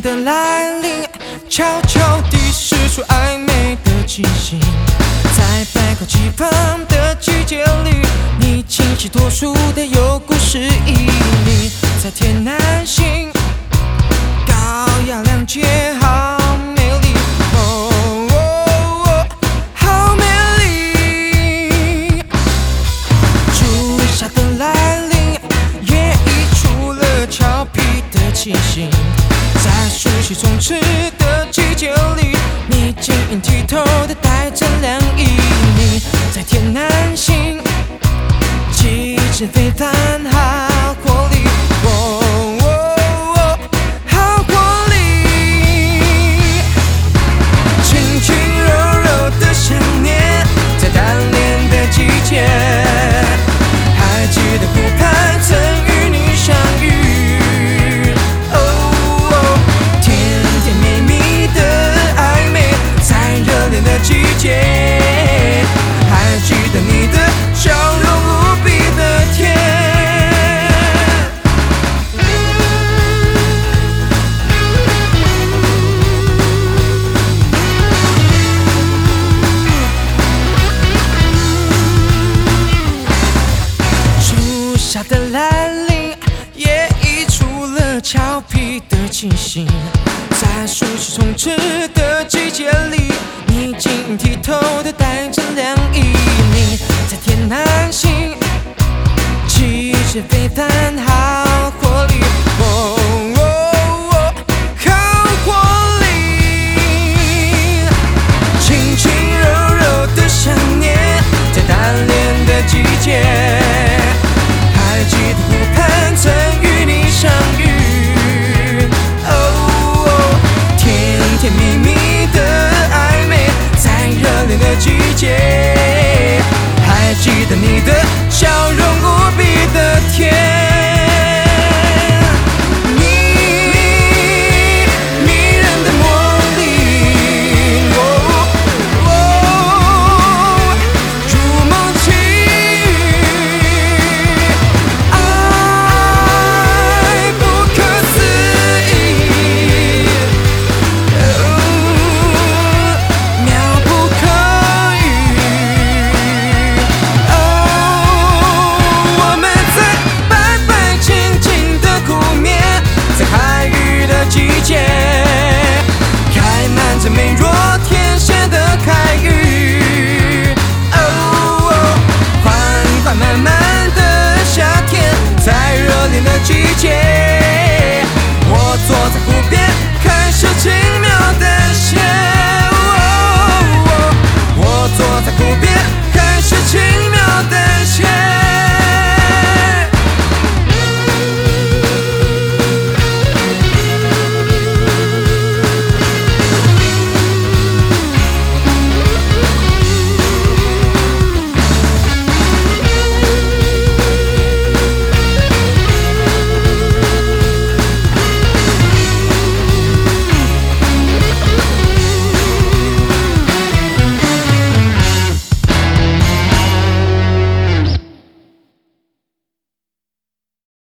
的来临，悄悄地释出暧昧的气息，在百花齐放的季节里，你清晰脱俗的有故事意义，在天南星，高雅亮洁，好美丽，好美丽。初夏的来临，也溢出了俏皮的气息，在熟悉充斥的季节里，你晶莹剔透的带着凉意，你在天南星，气质非凡，好活力，好活力。轻轻柔柔的想念，在单恋的季节，还记得湖畔曾与你相遇，甜甜蜜蜜的暧昧，在热恋的季节，还记得你的笑容无比的甜。初夏的来临，也溢出了俏皮的气息，在熟悉充斥的季节里，你晶莹剔透的带着凉意，你在天南星，气质非凡，好